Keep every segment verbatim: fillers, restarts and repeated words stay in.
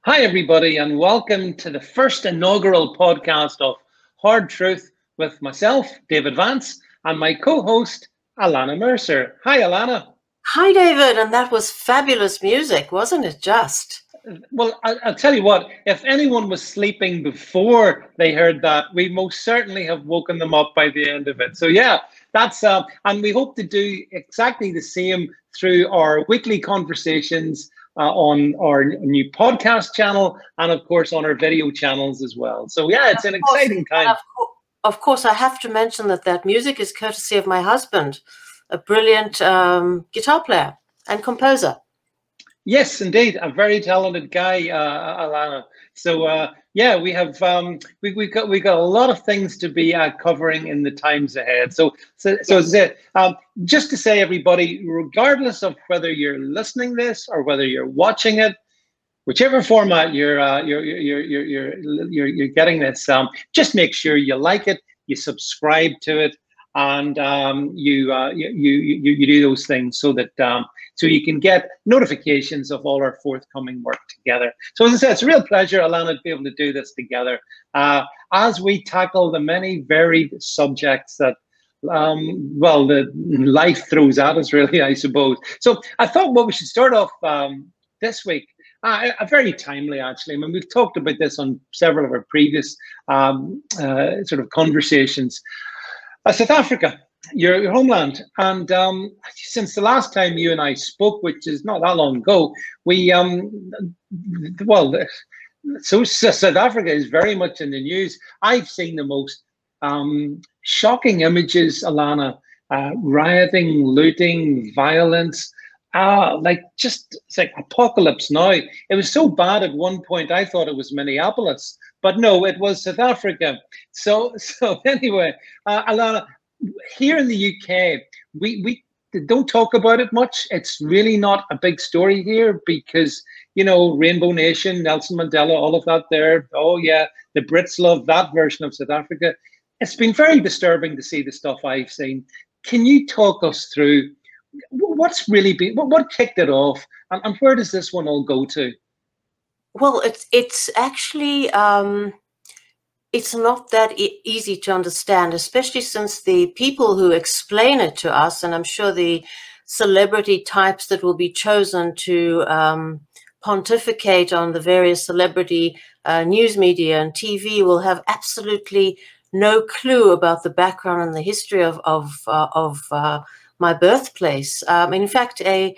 Hi, everybody, and welcome to the first inaugural podcast of Hard Truth with myself, David Vance, and my co-host, Alana Mercer. Hi, Alana. Hi, David, and that was fabulous music, wasn't it just? Well, I, I'll tell you what, if anyone was sleeping before they heard that, we most certainly have woken them up by the end of it. So yeah, that's, uh, and we hope to do exactly the same through our weekly conversations uh, on our new podcast channel and of course on our video channels as well. So yeah, it's an exciting time. Of, co- of course, I have to mention that that music is courtesy of my husband, a brilliant um, guitar player and composer. Yes, indeed, a very talented guy, uh, Alana. So uh, yeah, we have um, we we got we got a lot of things to be uh, covering in the times ahead. So so so Yes. is it. Um, just to say, everybody, regardless of whether you're listening this or whether you're watching it, whichever format you're uh, you're, you're you're you're you're you're getting this, um, just make sure you like it, you subscribe to it, and um, you, uh, you you you you do those things so that um, so you can get notifications of all our forthcoming work together. So as I said, it's a real pleasure, Alana, to be able to do this together uh, as we tackle the many varied subjects that um well the life throws at us, really, I suppose. So I thought what we should start off um this week, uh, uh, very timely, actually. I mean, we've talked about this on several of our previous um uh, sort of conversations. uh, South Africa, your, your homeland, and um since the last time you and I spoke, which is not that long ago, we um well so South Africa is very much in the news. I've seen the most um, shocking images, Alana, uh, rioting, looting, violence, uh, like just it's like apocalypse now. It was so bad at one point, I thought it was Minneapolis, but no, it was South Africa. So, so anyway, uh, Alana, here in the U K, we, we don't talk about it much. It's really not a big story here because, you know, Rainbow Nation, Nelson Mandela, all of that there. Oh, yeah, the Brits love that version of South Africa. It's been very disturbing to see the stuff I've seen. Can you talk us through what's really been, what, what kicked it off, and, and where does this one all go to? Well, it's it's actually um, it's not that e- easy to understand, especially since the people who explain it to us, and I'm sure the celebrity types that will be chosen to um, pontificate on the various celebrity uh, news media and T V will have absolutely no clue about the background and the history of of uh, of uh, my birthplace. Um, in fact, a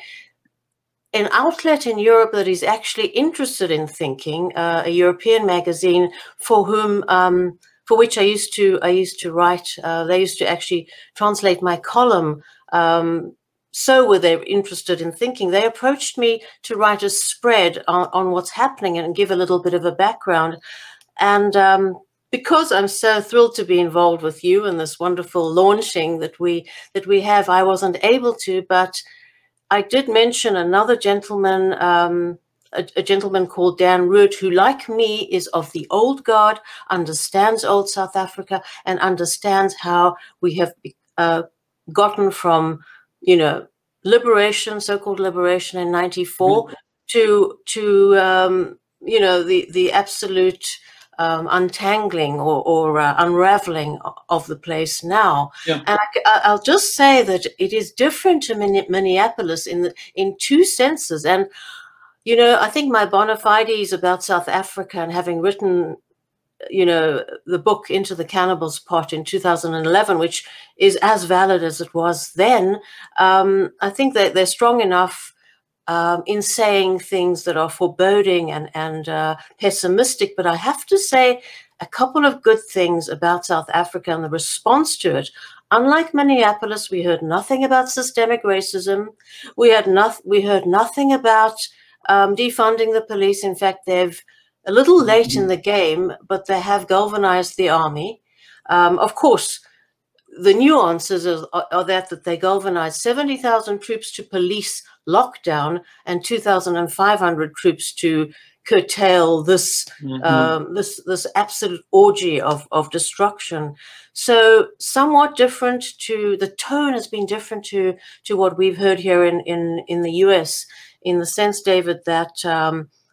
an outlet in Europe that is actually interested in thinking, uh, a European magazine for whom, um, for which I used to, I used to write. Uh, they used to actually translate my column. Um, so were they interested in thinking? They approached me to write a spread on, on what's happening and give a little bit of a background. And um, because I'm so thrilled to be involved with you in this wonderful launching that we that we have, I wasn't able to, but I did mention another gentleman, um, a, a gentleman called Dan Root, who, like me, is of the old guard, understands old South Africa, and understands how we have uh, gotten from, you know, liberation, so-called liberation in ninety-four, mm-hmm. to to um, you know the the absolute Um, untangling or, or uh, unraveling of the place now. Yeah. And I, I'll just say that it is different to Minneapolis in the, in two senses. And, you know, I think my bona fides about South Africa and having written, you know, the book Into the Cannibal's Pot in two thousand eleven, which is as valid as it was then, um, I think that they're strong enough Um, in saying things that are foreboding and, and uh, pessimistic. But I have to say a couple of good things about South Africa and the response to it. Unlike Minneapolis, we heard nothing about systemic racism. We had not, we heard nothing about um, defunding the police. In fact, they've a little late in the game, but they have galvanized the army. Um, of course, the nuances are, are that, that they galvanized seventy thousand troops to police lockdown and two thousand five hundred troops to curtail this mm-hmm. um, this this absolute orgy of, of destruction. So somewhat different to, the tone has been different to, to what we've heard here in, in, in the U S, in the sense, David, that um,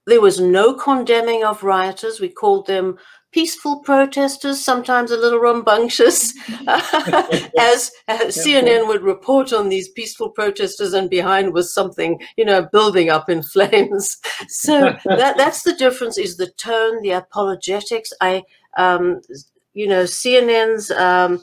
there was no condemning of rioters. We called them peaceful protesters, sometimes a little rambunctious, as, as C N N would report on these peaceful protesters, and behind was something, you know, building up in flames. So that that's the difference, is the tone, the apologetics. I, um, you know, C N N's um,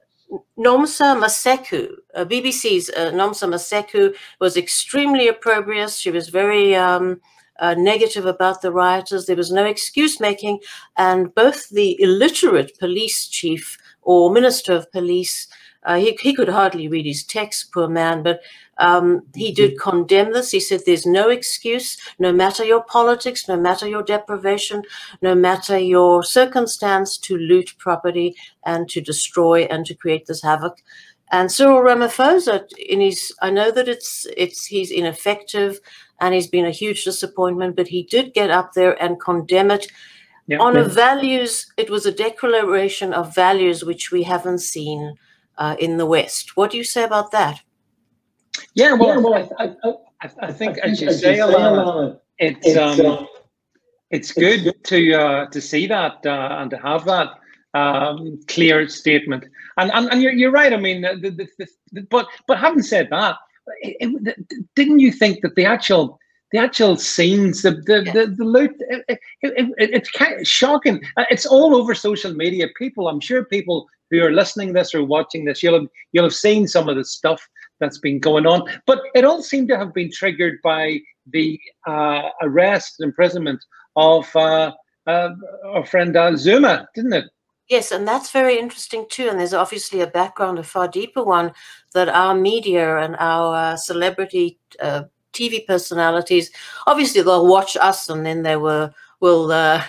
Nomsa Maseku, uh, B B C's uh, Nomsa Maseku was extremely opprobrious. She was very um, uh, negative about the rioters. There was no excuse making, and both the illiterate police chief or minister of police, uh, he, he could hardly read his text, poor man, but um, he did condemn this. He said there's no excuse, no matter your politics, no matter your deprivation, no matter your circumstance, to loot property and to destroy and to create this havoc. And Cyril Ramaphosa, in his, I know that it's it's he's ineffective and he's been a huge disappointment, but he did get up there and condemn it yeah, on yeah. a values. It was a declaration of values which we haven't seen uh, in the West. What do you say about that? Yeah, well, yeah, well I, I, I, I think, I as you say, Alana, it's it's, um, uh, it's good to uh, to see that uh, and to have that um, clear statement. And and, and you're you're right. I mean, the, the, the, the, but but having said that, it, it, didn't you think that the actual the actual scenes, the the yeah. the, the loot, it, it, it, it's kind of shocking. It's all over social media. People, I'm sure people who are listening to this or watching this, you'll have you'll have seen some of the stuff that's been going on, but it all seemed to have been triggered by the uh, arrest and imprisonment of uh, uh, our friend uh, Zuma, didn't it? Yes, and that's very interesting too. And there's obviously a background, a far deeper one, that our media and our uh, celebrity uh, T V personalities, obviously they'll watch us and then they will will uh,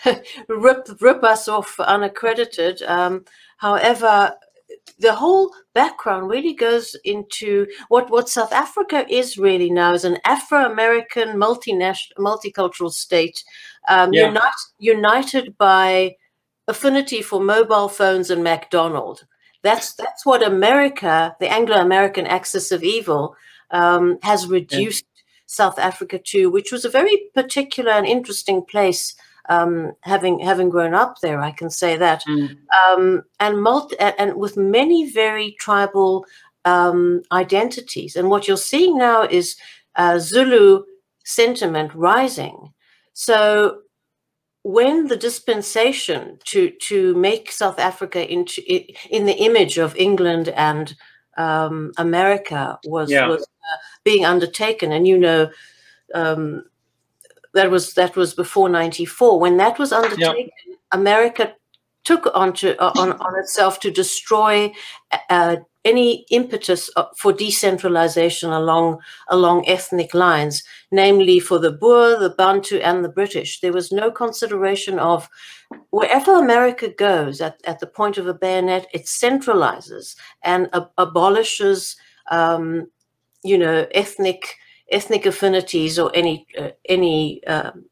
rip rip us off unaccredited. Um, however, the whole background really goes into what, what South Africa is really now, is an Afro-American multinational, multicultural state, um, yeah. unite, united by affinity for mobile phones and McDonald's. That's that's what America, the Anglo-American axis of evil, um, has reduced yeah. South Africa to, which was a very particular and interesting place. Um, having having grown up there, I can say that, mm. um, and multi and with many very tribal um, identities. And what you're seeing now is uh, Zulu sentiment rising. So when the dispensation to to make South Africa into in the image of England and um, America was yeah. was uh, being undertaken, and you know. Um, That was that was before ninety-four. When that was undertaken, yep. America took onto uh, on on itself to destroy uh, any impetus for decentralization along along ethnic lines, namely for the Boer, the Bantu, and the British. There was no consideration of wherever America goes at, at the point of a bayonet, it centralizes and ab abolishes, um, you know, ethnic. ethnic affinities or any uh, any um,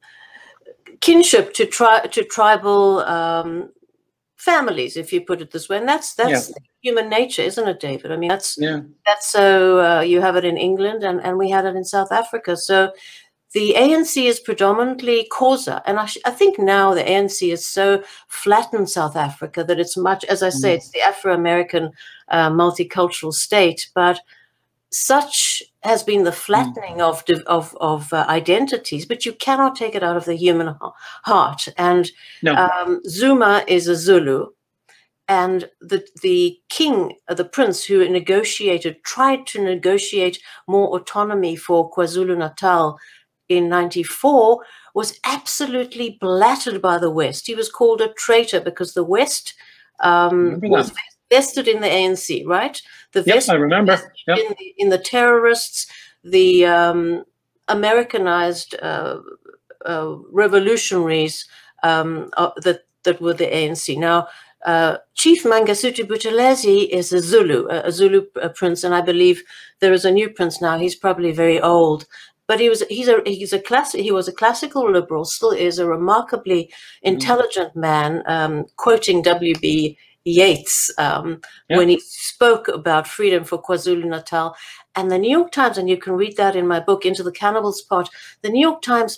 kinship to tri to tribal um, families, if you put it this way. And that's that's yeah. human nature, isn't it, David? I mean, that's yeah. that's so uh, you have it in England, and and we had it in South Africa. So the A N C is predominantly Xhosa, and I, I think now the A N C is so flattened South Africa that it's much, as I say, mm. it's the Afro-American uh, multicultural state, but such has been the flattening mm. of of, of uh, identities, but you cannot take it out of the human heart. And no. um, Zuma is a Zulu, and the the king, uh, the prince who negotiated, tried to negotiate more autonomy for KwaZulu-Natal in ninety-four, was absolutely blattered by the West. He was called a traitor because the West um, was vested in the A N C, right? The yes, I remember. Yep. In, the, in the terrorists, the um, Americanized uh, uh, revolutionaries um, uh, that that were the A N C. Now, uh, Chief Mangosuthu Buthelezi is a Zulu, a, a Zulu a prince, and I believe there is a new prince now. He's probably very old, but he was he's a he's a class he was a classical liberal, still is a remarkably intelligent man, um, quoting W B Yeats um, yep. when he spoke about freedom for KwaZulu-Natal. And the New York Times, and you can read that in my book, Into the Cannibal's Pot, the New York Times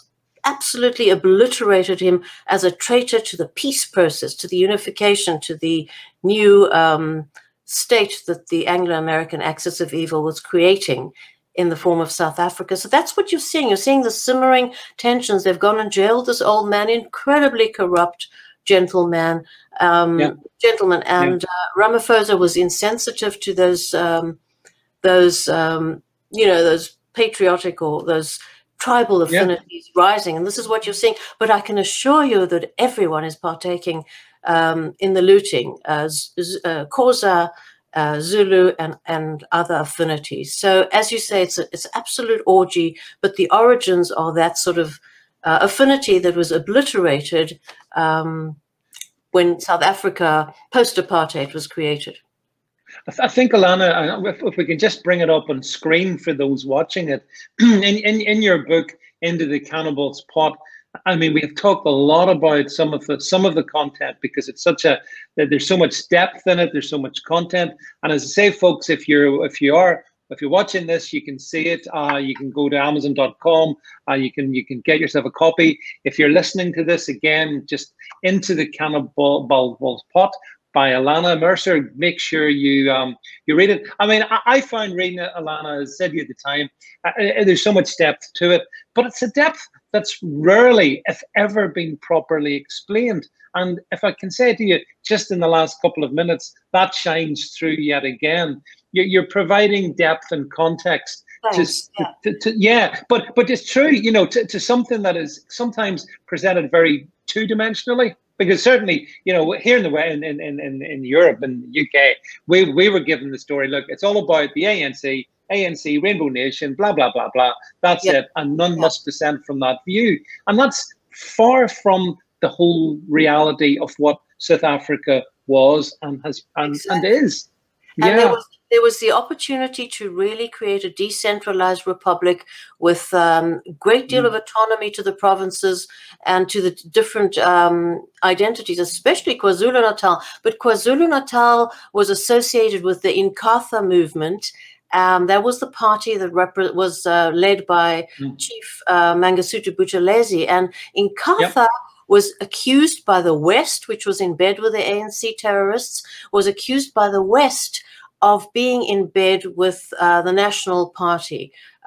absolutely obliterated him as a traitor to the peace process, to the unification, to the new um, state that the Anglo-American axis of evil was creating in the form of South Africa. So that's what you're seeing. You're seeing the simmering tensions. They've gone and jailed this old man, incredibly corrupt gentleman, um, Yeah. gentleman, and Yeah. uh, Ramaphosa was insensitive to those, um, those, um, you know, those patriotic or those tribal affinities yeah. rising, and this is what you're seeing. But I can assure you that everyone is partaking um, in the looting, uh, uh, Xhosa, uh, Zulu, and and other affinities. So, as you say, it's a, it's absolute orgy. But the origins are that sort of uh, affinity that was obliterated um, when South Africa post-apartheid was created. I, th I think, Alana, if, if we can just bring it up on screen for those watching it, in, in, in your book, Into the Cannibal's Pot, I mean, we've talked a lot about some of the some of the content because it's such a there's so much depth in it. There's so much content, and as I say, folks, if you're if you are if you're watching this, you can see it. Uh, you can go to Amazon dot com. Uh, you can you can get yourself a copy. If you're listening to this again, just Into the Cannibal's Pot by Alana Mercer. Make sure you um, you read it. I mean, I, I found reading it, Alana, as I said to you at the time, uh, there's so much depth to it, but it's a depth that's rarely, if ever, been properly explained. And if I can say to you, just in the last couple of minutes, that shines through yet again. You're, you're providing depth and context. Thanks, to, yeah. To, to, yeah, but but it's true, you know, to, to something that is sometimes presented very two-dimensionally. Because certainly, you know, here in the way in in in in Europe and the U K, we we were given the story. Look, it's all about the A N C, A N C, Rainbow Nation, blah blah blah blah. That's yep. it, and none yep. must dissent from that view. And that's far from the whole reality of what South Africa was and has and, exactly. and is. And yeah. there was there was the opportunity to really create a decentralized republic with um, a great deal mm. of autonomy to the provinces and to the different um, identities, especially KwaZulu-Natal. But KwaZulu-Natal was associated with the Inkatha movement. Um, that was the party that rep- was uh, led by mm. Chief uh, Mangosuthu Buthelezi. And Inkatha yep. was accused by the West, which was in bed with the A N C terrorists, was accused by the West of being in bed with uh, the National Party,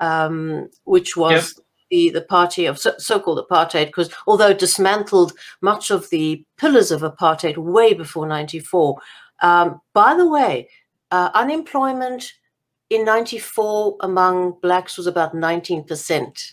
um, which was yep. the, the party of so, so-called apartheid, because although it dismantled much of the pillars of apartheid way before ninety-four. Um, by the way, uh, unemployment in ninety-four among blacks was about nineteen percent.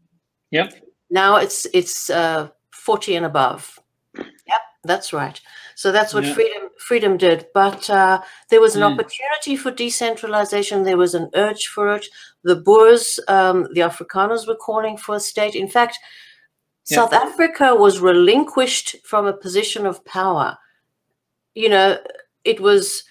Yep. Now it's it's uh, forty and above. Yep, that's right. So that's what yeah. freedom freedom did. But uh, there was an mm. opportunity for decentralization. There was an urge for it. The Boers, um, the Afrikaners were calling for a state. In fact, yeah. South Africa was relinquished from a position of power. You know, it was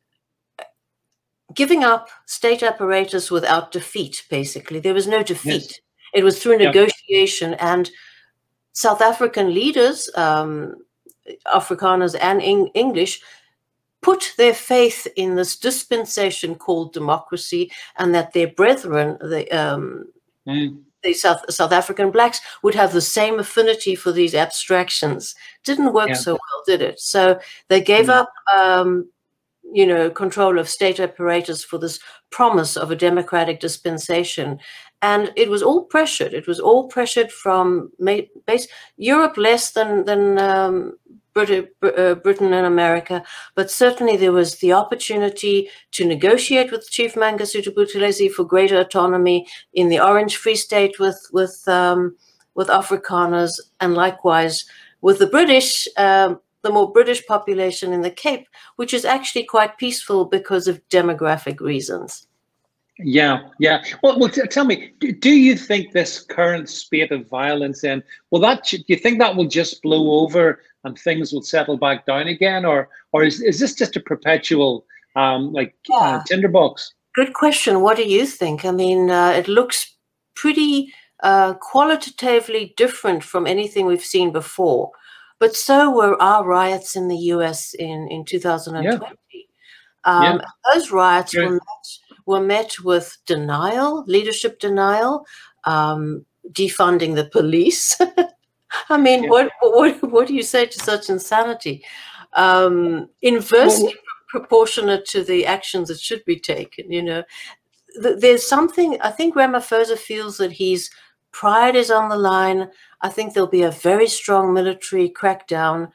giving up state apparatus without defeat, basically. There was no defeat. Yes. It was through negotiation. Yep. And South African leaders, um, Afrikaners and Eng English, put their faith in this dispensation called democracy, and that their brethren, the um, mm. the South South African blacks, would have the same affinity for these abstractions. Didn't work yeah. so well, did it? So they gave mm. up, um, you know, control of state apparatus for this promise of a democratic dispensation. And it was all pressured. It was all pressured from base Europe less than than um, Brit uh, Britain and America, but certainly there was the opportunity to negotiate with Chief Mangosuthu Buthelezi for greater autonomy in the Orange Free State with with um, with Afrikaners, and likewise with the British. Um, the more British population in the Cape, which is actually quite peaceful because of demographic reasons. Yeah, yeah. Well, well, tell me, do, do you think this current spate of violence, and will that? Do you think that will just blow over and things will settle back down again, or or is is this just a perpetual um, like yeah. uh, tinderbox? Good question. What do you think? I mean, uh, it looks pretty uh, qualitatively different from anything we've seen before, but so were our riots in the U S in in two thousand twenty. Yeah. Um, yeah. Those riots yeah. were met, were met with denial, leadership denial. Um, defunding the police. I mean, yeah. what, what what do you say to such insanity? Um, inversely well, proportionate to the actions that should be taken, you know. Th there's something, I think Ramaphosa feels that his pride is on the line. I think there'll be a very strong military crackdown.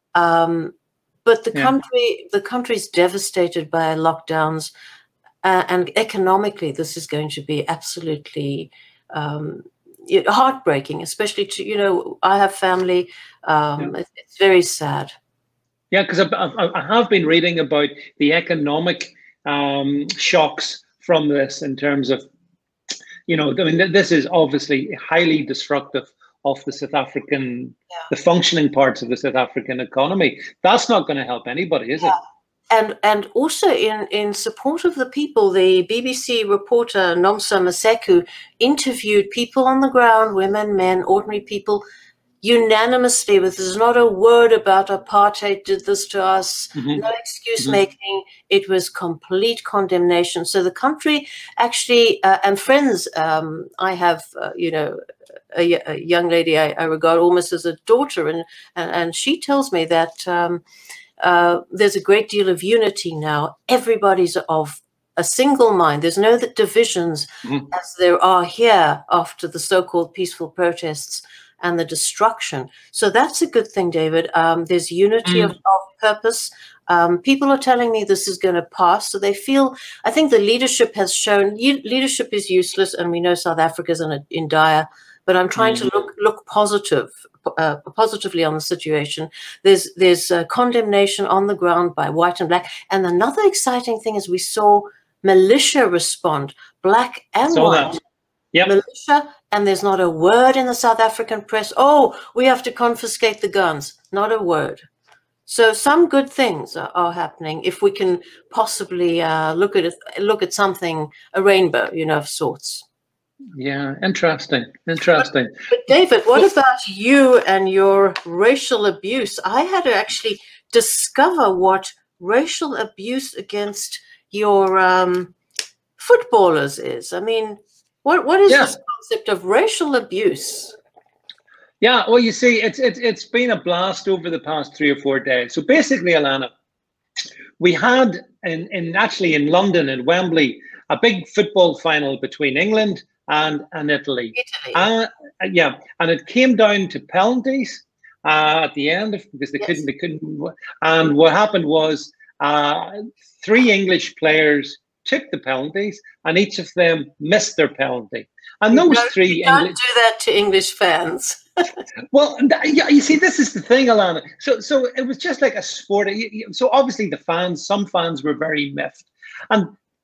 Um, but the yeah. country, the country's devastated by lockdowns, uh, and economically, this is going to be absolutely um, heartbreaking, especially to, you know, I have family. Um, yeah. It's very sad. Yeah, because I, I, I have been reading about the economic um, shocks from this in terms of, you know, I mean, this is obviously highly destructive of the South African, yeah. the functioning parts of the South African economy. That's not going to help anybody, is yeah. it? And and also in, in support of the people, the B B C reporter Nomsa Maseku interviewed people on the ground, women, men, ordinary people, unanimously, with there's not a word about apartheid did this to us, mm-hmm. no excuse mm-hmm. making. It was complete condemnation. So the country actually, uh, and friends, um, I have, uh, you know, a, a young lady I, I regard almost as a daughter, and and, and she tells me that um, uh, there's a great deal of unity now. Everybody's of a single mind. There's no divisions mm-hmm. as there are here after the so-called peaceful protests and the destruction. So that's a good thing, David. Um, there's unity mm. of, of purpose. Um, people are telling me this is going to pass. So they feel, I think the leadership has shown, leadership is useless, and we know South Africa's in, a, in dire, but I'm trying mm. to look look positive, uh, positively on the situation. There's, there's uh, condemnation on the ground by white and black. And another exciting thing is we saw militia respond, black and saw white. That. Yep. Militia, and there's not a word in the South African press, oh, we have to confiscate the guns. Not a word. So some good things are, are happening if we can possibly uh, look at it, look at something, a rainbow, you know, of sorts. Yeah, interesting, interesting. But, but David, what about you and your racial abuse? I had to actually discover what racial abuse against your um, footballers is. I mean, What what is yeah. this concept of racial abuse? Yeah, well, you see, it's it's it's been a blast over the past three or four days. So basically, Alana, we had in in actually in London in Wembley a big football final between England and and Italy. Italy. Uh, yeah, and it came down to penalties uh, at the end of, because they yes. couldn't they couldn't. And what happened was uh, three English players took the penalties, and each of them missed their penalty. And you those three you can't English do that to English fans. Well, yeah, you see, this is the thing, Alana. So, so it was just like a sport. So obviously, the fans, some fans were very miffed, and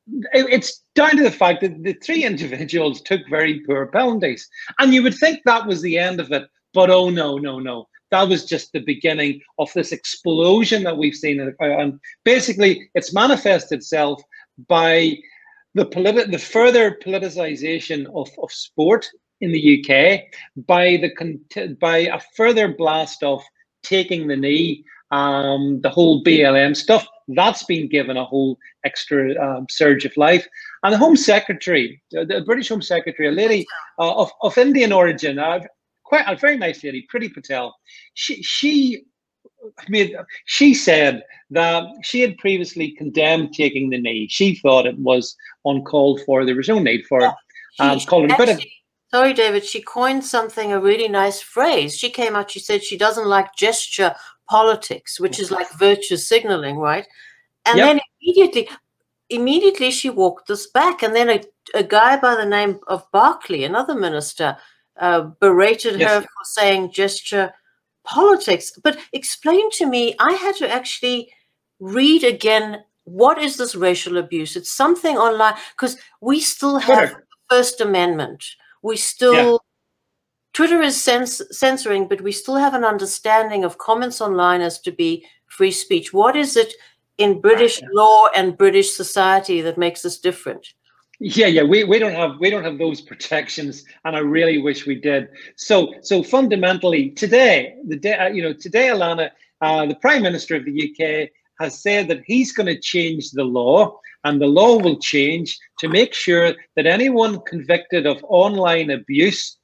it's down to the fact that the three individuals took very poor penalties. And you would think that was the end of it, but oh no, no, no. That was just the beginning of this explosion that we've seen. And basically, it's manifested itself by the politi- the further politicization of, of sport in the U K, by the by a further blast of taking the knee, um, the whole B L M stuff, that's been given a whole extra um, surge of life. And the Home Secretary, the British Home Secretary, a lady uh, of, of Indian origin, uh, quite a very nice lady, Priti Patel, she, she made, she said that she had previously condemned taking the knee. She thought it was uncalled for. There was no need for yeah. it. Um, she, called actually, a bit of, sorry, David, she coined something, a really nice phrase. She came out, she said she doesn't like gesture politics, which is like virtue signaling, right? And yep. then immediately, immediately she walked this back. And then a, a guy by the name of Barclay, another minister, uh, berated yes. her for saying gesture politics. But explain to me, I had to actually read again, what is this racial abuse? It's something online, because we still have Twitter. the First Amendment. We still, yeah. Twitter is cens censoring, but we still have an understanding of comments online as to be free speech. What is it in British yeah. law and British society that makes this different? Yeah, yeah, we, we don't have we don't have those protections, and I really wish we did. So so fundamentally, today, the day, uh, you know, today, Alana, uh, the Prime Minister of the U K has said that he's going to change the law, and the law will change to make sure that anyone convicted of online abuse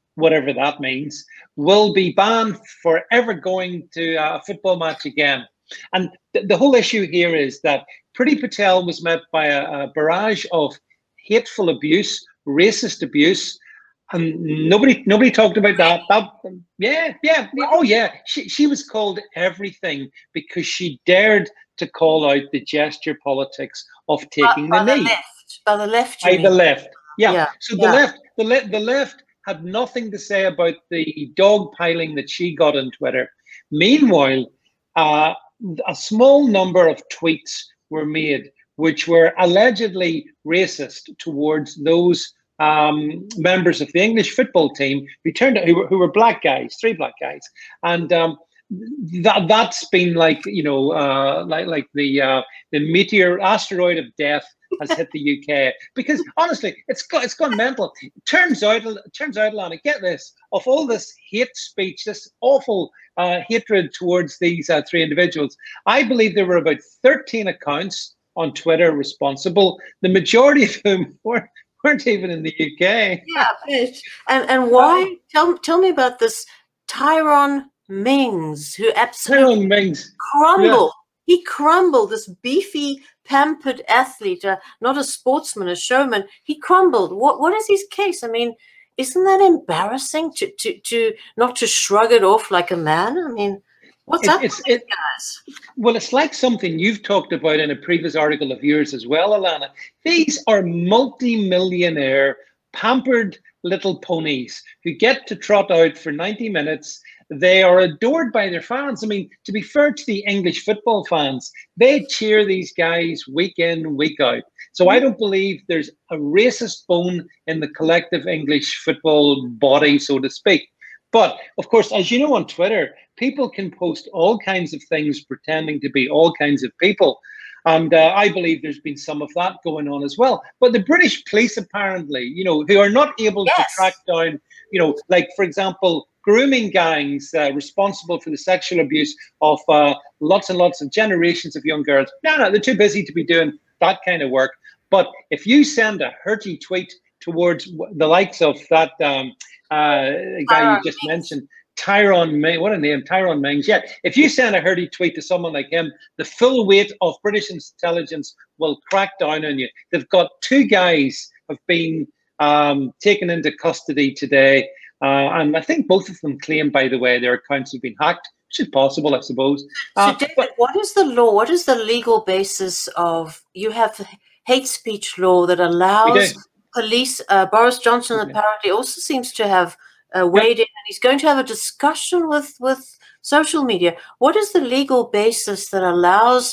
whatever that means, will be banned for ever going to a football match again. And th- the whole issue here is that Priti Patel was met by a, a barrage of hateful abuse, racist abuse, and nobody nobody talked about that. That yeah, yeah, yeah, oh yeah. She she was called everything because she dared to call out the gesture politics of taking by, the by knee. the left, by the left, you By mean? the left, yeah. Yeah, So the yeah. left, the left, the left had nothing to say about the dogpiling that she got on Twitter. Meanwhile, uh, a small number of tweets were made which were allegedly racist towards those um, members of the English football team who turned out who were, who were black guys, three black guys, and um, that that's been like you know uh, like like the uh, the meteor asteroid of death has hit the U K, because honestly, it's got it's gone mental. It turns out, it turns out, Lana, get this: of all this hate speech, this awful uh, hatred towards these uh, three individuals, I believe there were about thirteen accounts on Twitter responsible. The majority of whom weren't, weren't even in the U K. Yeah, and and why? Tell tell me about this Tyrone Mings, who absolutely Tyrone Mings crumbled. Yeah. He crumbled. This beefy, pampered athlete, uh, not a sportsman, a showman. He crumbled. What what is his case? I mean, isn't that embarrassing to to to not to shrug it off like a man? I mean, what's it, up it's, with these it, guys? Well, it's like something you've talked about in a previous article of yours as well, Alana. These are multi-millionaire, pampered little ponies who get to trot out for ninety minutes. They are adored by their fans. I mean, to be fair to the English football fans, they cheer these guys week in, week out. So I don't believe there's a racist bone in the collective English football body, so to speak. But of course, as you know, on Twitter, people can post all kinds of things pretending to be all kinds of people. And uh, I believe there's been some of that going on as well. But the British police, apparently, you know, who are not able yes. to track down, you know, like, for example, grooming gangs uh, responsible for the sexual abuse of uh, lots and lots of generations of young girls. No, no, they're too busy to be doing that kind of work. But if you send a hurty tweet towards the likes of that um, uh, guy you just mentioned, Tyrone Mings, what a name, Tyrone Mings. Yeah, if you send a hurty tweet to someone like him, the full weight of British intelligence will crack down on you. They've got two guys have been um, taken into custody today. Uh, and I think both of them claim, by the way, their accounts have been hacked, which is possible, I suppose. Uh, so, David, but, what is the law? What is the legal basis of, you have hate speech law that allows police, uh, Boris Johnson okay. apparently also seems to have uh, weighed yep. in, and he's going to have a discussion with, with social media. What is the legal basis that allows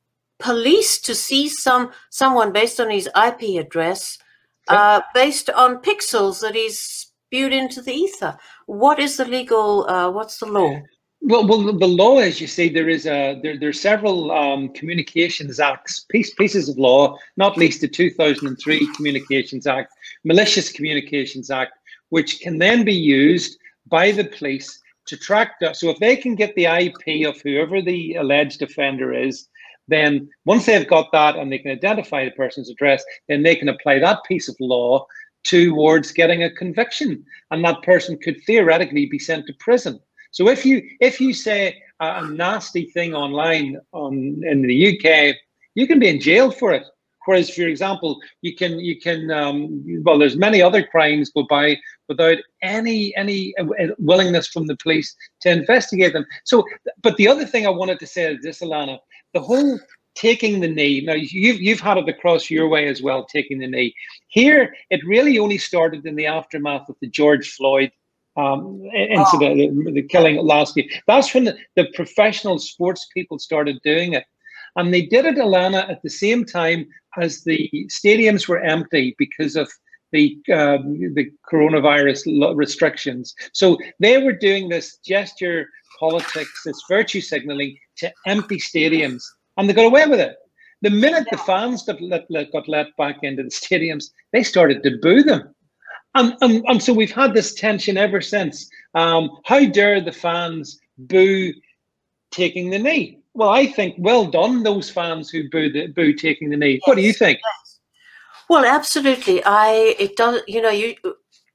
police to see some someone based on his I P address, yep. uh, based on pixels that he's spewed into the ether? What is the legal, uh, what's the law? Well, well, the law, as you say, there is a there. There are several um, communications acts, piece, pieces of law, not least the two thousand three Communications Act, Malicious Communications Act, which can then be used by the police to track that. So if they can get the I P of whoever the alleged offender is, then once they've got that and they can identify the person's address, then they can apply that piece of law towards getting a conviction, and that person could theoretically be sent to prison. So if you if you say a nasty thing online on in the U K, you can be in jail for it. Whereas, for example, you can you can um, well, there's many other crimes go by without any any willingness from the police to investigate them. So, but the other thing I wanted to say is this, Alana, the whole taking the knee. Now you've you've had it across your way as well, taking the knee. Here, it really only started in the aftermath of the George Floyd Um, incident, oh. the, the killing last year. That's when the, the professional sports people started doing it. And they did it, Alana, at the same time as the stadiums were empty because of the um, the coronavirus restrictions. So they were doing this gesture politics, this virtue signaling to empty stadiums, and they got away with it. The minute the fans got let, let, got let back into the stadiums, they started to boo them. And, and, and so we've had this tension ever since. Um, how dare the fans boo taking the knee? Well, I think well done, those fans who boo, the, boo taking the knee. Yes. What do you think? Yes. Well, absolutely. I it does. You know, you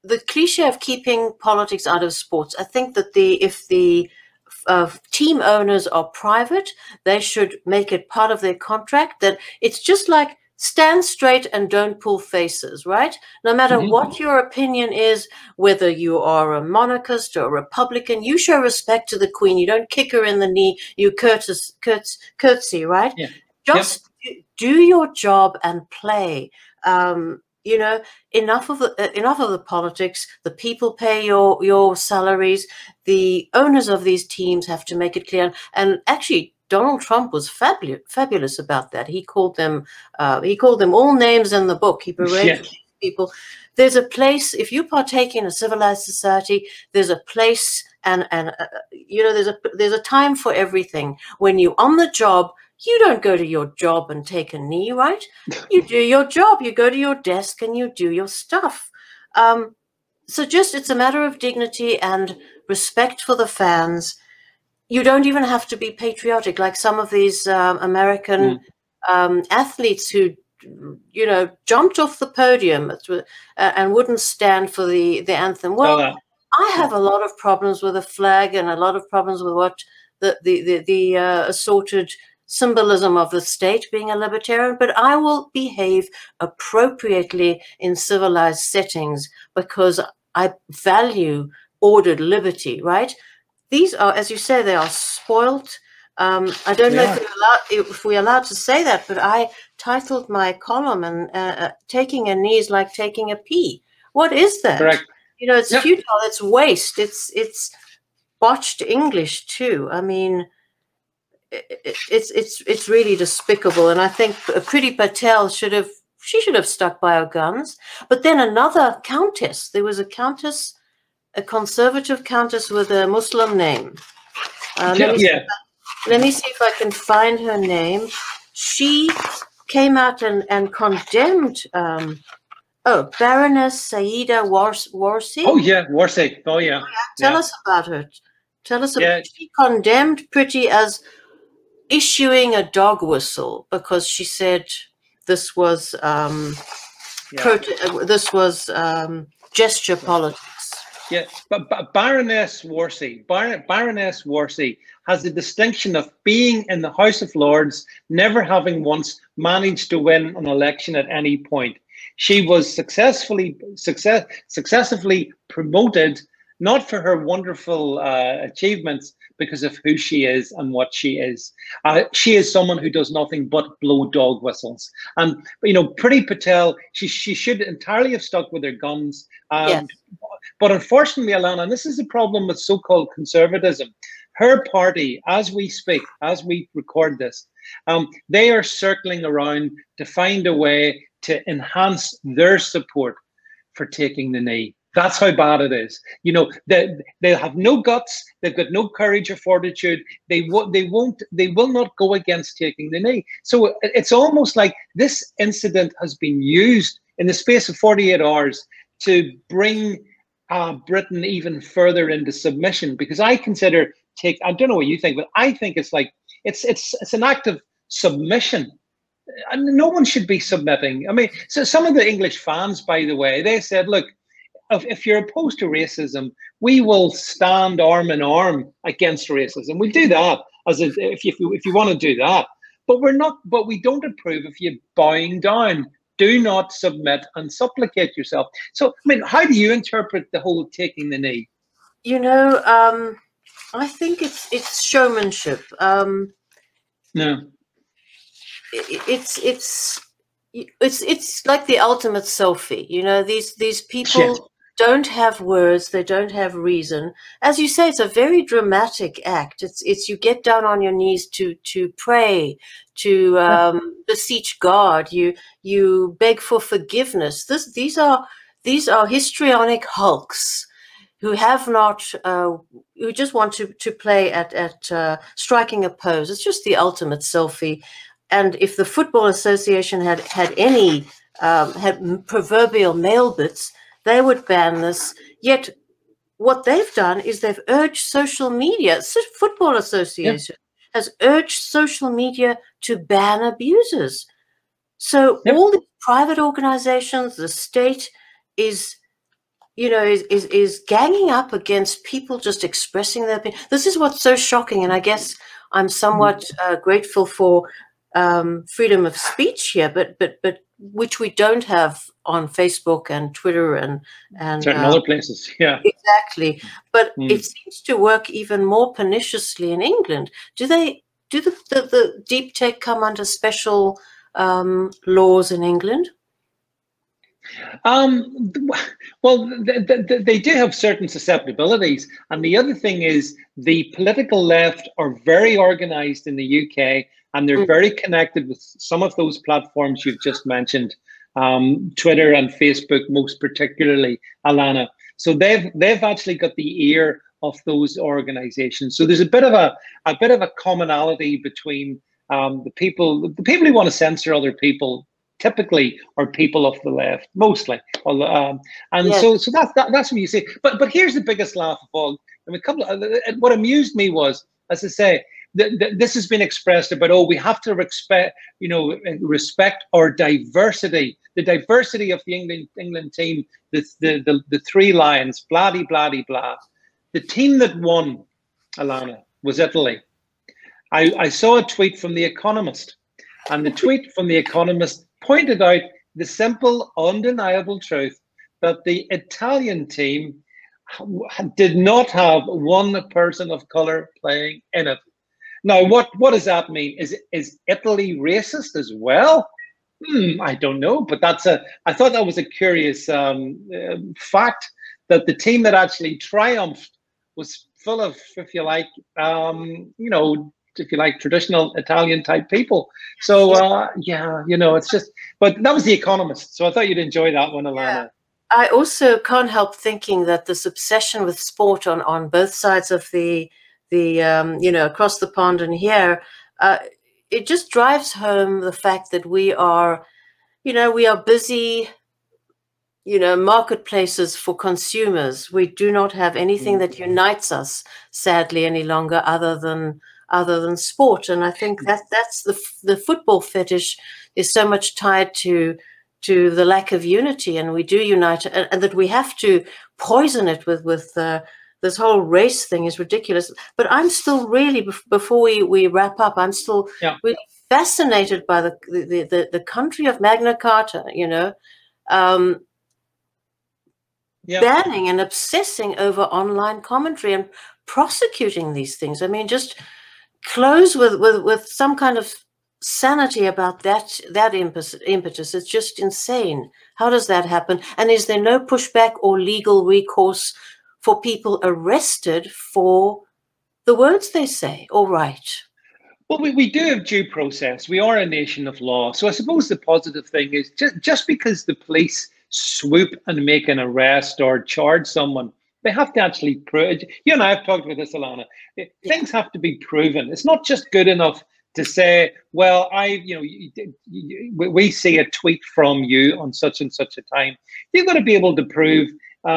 the cliche of keeping politics out of sports, I think that the if the uh, team owners are private, they should make it part of their contract that it's just like stand straight and don't pull faces, right? No matter Mhm. what your opinion is, whether you are a monarchist or a Republican, you show respect to the Queen. You don't kick her in the knee. You curtis, curts, curtsy, right? Yeah. Just yep. do your job and play. Um, you know, enough of the uh, enough of the politics. The people pay your your salaries. The owners of these teams have to make it clear. And actually, Donald Trump was fabulous, fabulous about that. He called them, uh, he called them all names in the book. He berated Yeah. people. There's a place, if you partake in a civilized society, there's a place and, and uh, you know, there's a, there's a time for everything. When you're on the job, you don't go to your job and take a knee, right? You do your job. You go to your desk and you do your stuff. Um, so just, it's a matter of dignity and respect for the fans. You don't even have to be patriotic like some of these um, American mm. um, athletes who, you know, jumped off the podium uh, and wouldn't stand for the, the anthem. Well, oh, I have a lot of problems with the flag and a lot of problems with what the, the, the, the uh, assorted symbolism of the state being a libertarian, but I will behave appropriately in civilized settings because I value ordered liberty, right? These are, as you say, they are spoilt. Um, I don't yeah. know if we're, allowed, if we're allowed to say that, but I titled my column and uh, taking a knee is like taking a pee. What is that? Correct. You know, it's yep. futile. It's waste. It's it's botched English too. I mean, it, it's it's it's really despicable. And I think Priti Patel should have she should have stuck by her guns. But then another countess. There was a countess. A conservative countess with a Muslim name. Uh, let, me yeah. see, let me see if I can find her name. She came out and, and condemned, um, oh, Baroness Saida Warsi. Oh, yeah, Warsi. Oh, yeah. Tell yeah. us about her. Tell us yeah. about She condemned Priti as issuing a dog whistle because she said this was, um, yeah. prote- this was um, gesture politics. Yeah, but, but Baroness Warsi, Bar Baroness Warsi has the distinction of being in the House of Lords, never having once managed to win an election at any point. She was successfully, success, successively promoted, not for her wonderful uh, achievements, because of who she is and what she is. Uh, she is someone who does nothing but blow dog whistles. And, you know, Priti Patel, she, she should entirely have stuck with her guns. Um, yes. But unfortunately, Alana, and this is the problem with so-called conservatism, her party, as we speak, as we record this, um, they are circling around to find a way to enhance their support for taking the knee. That's how bad it is. You know, they they have no guts. They've got no courage or fortitude. They won't. They won't. They will not go against taking the knee. So it's almost like this incident has been used in the space of forty-eight hours to bring uh, Britain even further into submission. Because I consider take. I don't know what you think, but I think it's like it's it's it's an act of submission. And no one should be submitting. I mean, so some of the English fans, by the way, they said, look, if you're opposed to racism, we will stand arm in arm against racism. We'll do that as a, if you if you want to do that. But we're not. But we don't approve of you bowing down. Do not submit and supplicate yourself. So, I mean, how do you interpret the whole taking the knee? You know, um, I think it's it's showmanship. Um, no, it, it's it's it's it's like the ultimate selfie. You know, these these people. Yes. Don't have words, they don't have reason. As you say, it's a very dramatic act. It's it's you get down on your knees to to pray, to um, beseech God. You you beg for forgiveness. This these are these are histrionic hulks who have not uh, who just want to to play at at uh, striking a pose. It's just the ultimate selfie. And if the Football Association had had any um, had proverbial male bits, they would ban this. Yet what they've done is they've urged social media, Football Association yeah. has urged social media to ban abusers. So yep. all the private organizations, the state is you know, is, is, is ganging up against people just expressing their opinion. This is what's so shocking. And I guess I'm somewhat uh, grateful for um, freedom of speech here, but, but, but which we don't have on Facebook and Twitter and, and certain uh, other places. Yeah. Exactly. But Mm. it seems to work even more perniciously in England. Do they, do the, the, the deep tech come under special um, laws in England? Um, well, th th they do have certain susceptibilities. And the other thing is the political left are very organized in the U K, and they're Mm. very connected with some of those platforms you've just mentioned, um, Twitter and Facebook, most particularly, Alana. So they've they've actually got the ear of those organizations. So there's a bit of a a bit of a commonality between um, the people the people who want to censor other people typically are people of the left, mostly. Um, and Yes. so so that's that, that's what you see. But but here's the biggest laugh of all. I mean, a couple of, what amused me was, as I say, th th this has been expressed about, oh, we have to respect, you know, respect our diversity, the diversity of the England England team, the the the, the three lions, blah de blah de blah. The team that won, Alana, was Italy. I, I saw a tweet from The Economist, and the tweet from The Economist pointed out the simple, undeniable truth that the Italian team did not have one person of color playing in it. Now, what, what does that mean? Is, is Italy racist as well? Hmm, I don't know, but that's a, I thought that was a curious um, uh, fact, that the team that actually triumphed was full of, if you like, um, you know, if you like, traditional Italian type people. So uh, yeah, you know, it's just, but that was The Economist. So I thought you'd enjoy that one, Alana. Yeah. I also can't help thinking that this obsession with sport on, on both sides of the, the um, you know, across the pond and here, uh, it just drives home the fact that we are, you know, we are busy, you know, marketplaces for consumers. We do not have anything that unites us, sadly, any longer, other than other than sport. And I think that that's the the football fetish is so much tied to to the lack of unity, and we do unite, and, and that we have to poison it with with uh, this whole race thing is ridiculous. But I'm still really, before we we wrap up, I'm still yeah. really fascinated by the the the, the country of Magna Carta. You know. Um, Yep. Banning and obsessing over online commentary and prosecuting these things. I mean, just close with with, with some kind of sanity about that that impetus. It's just insane. How does that happen? And is there no pushback or legal recourse for people arrested for the words they say or write? Well, we, we do have due process. We are a nation of law. So I suppose the positive thing is just, just because the police swoop and make an arrest or charge someone, they have to actually prove. You and I have talked about this, Alana. Yeah. Things have to be proven. It's not just good enough to say, well, I, you know, you, you, we see a tweet from you on such and such a time. You've got to be able to prove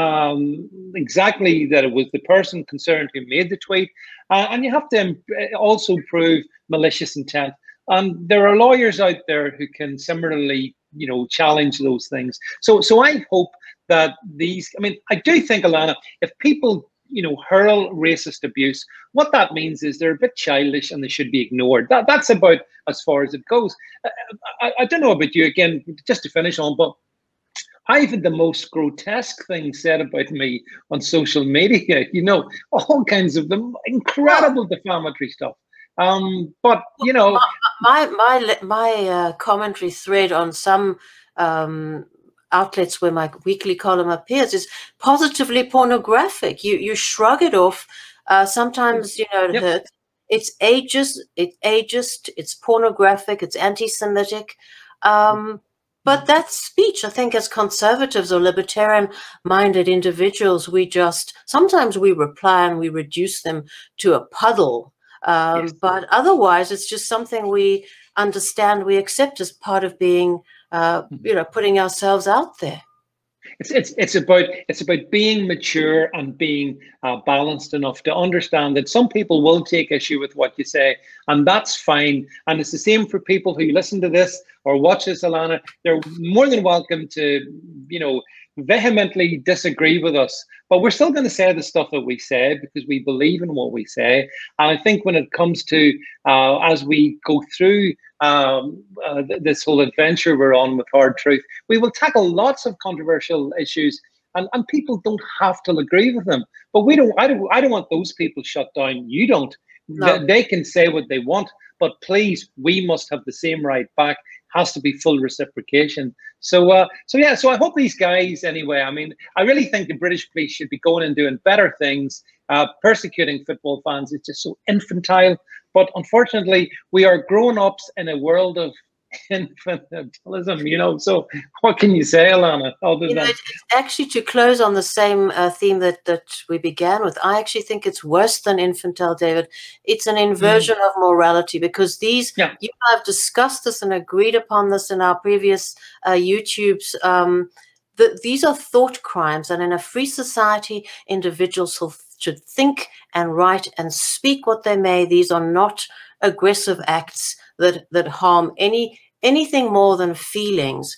um, exactly that it was the person concerned who made the tweet. Uh, and you have to also prove malicious intent. And there are lawyers out there who can similarly, you know, challenge those things. So, so I hope that these, I mean, I do think, Alana, if people, you know, hurl racist abuse, what that means is they're a bit childish and they should be ignored. That, that's about as far as it goes. I, I, I don't know about you, again, just to finish on, but I've had the most grotesque things said about me on social media, you know, all kinds of them, incredible defamatory stuff. Um, but, you know, my my my uh, commentary thread on some um, outlets where my weekly column appears is positively pornographic. You you shrug it off. Uh, sometimes, you know, it yep. hurts. It's ageist. It's ageist. It's pornographic. It's anti-Semitic. Um, but that's speech. I think as conservatives or libertarian-minded individuals, we just sometimes we reply and we reduce them to a puddle. Um, yes. But otherwise, it's just something we understand, we accept as part of being, uh, you know, putting ourselves out there. It's it's it's about it's about being mature and being uh, balanced enough to understand that some people will take issue with what you say, and that's fine. And it's the same for people who listen to this or watch this, Alana, they're more than welcome to, you know, vehemently disagree with us, but we're still going to say the stuff that we say because we believe in what we say. And I think when it comes to, uh, as we go through um, uh, th this whole adventure we're on with Hard Truth, we will tackle lots of controversial issues, and, and people don't have to agree with them. But we don't, I don't, I don't want those people shut down. You don't. No. They can say what they want, but please, we must have the same right back. Has to be full reciprocation. So, uh, so yeah. So I hope these guys, anyway. I mean, I really think the British police should be going and doing better things. Uh, persecuting football fans is just so infantile. But unfortunately, we are grown-ups in a world of infantilism, you know. So what can you say, Alana? Other You know, than it's actually, to close on the same uh, theme that that we began with, I actually think it's worse than infantile, David. It's an inversion mm. of morality, because these, yeah. you and I have discussed this and agreed upon this in our previous uh, YouTubes. Um, the, these are thought crimes, and in a free society, individuals should think and write and speak what they may. These are not aggressive acts that that harm any anything more than feelings.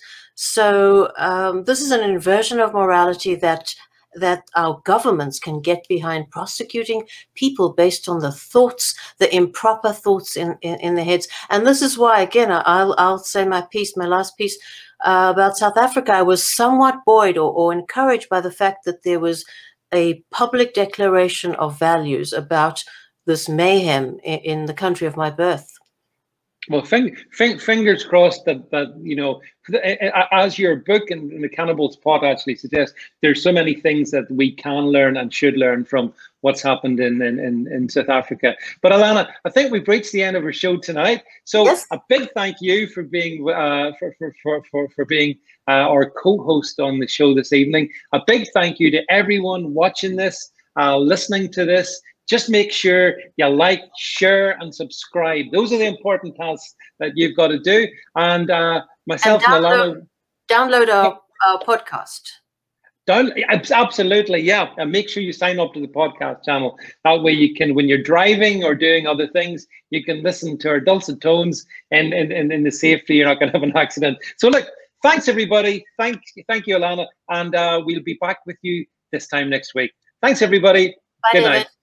So um, this is an inversion of morality that that our governments can get behind, prosecuting people based on the thoughts, the improper thoughts in, in, in their heads. And this is why, again, I'll, I'll say my piece, my last piece uh, about South Africa. I was somewhat buoyed or, or encouraged by the fact that there was a public declaration of values about this mayhem in, in the country of my birth. Well, fing, fing, fingers crossed that, that, you know, as your book and, and the Cannibals Pot actually suggests, there's so many things that we can learn and should learn from what's happened in, in, in South Africa. But Alana, I think we've reached the end of our show tonight. So yes. A big thank you for being uh, for, for, for, for, for being uh, our co-host on the show this evening. A big thank you to everyone watching this, uh, listening to this. Just make sure you like, share, and subscribe. Those are the important tasks that you've got to do. And uh, myself and, download, and Alana... Download our, our podcast. Down, absolutely, yeah. And make sure you sign up to the podcast channel. That way you can, when you're driving or doing other things, you can listen to our dulcet tones and in, in, in the safety. You're not going to have an accident. So look, thanks, everybody. Thank, thank you, Alana. And uh, we'll be back with you this time next week. Thanks, everybody. Bye, Good David. night.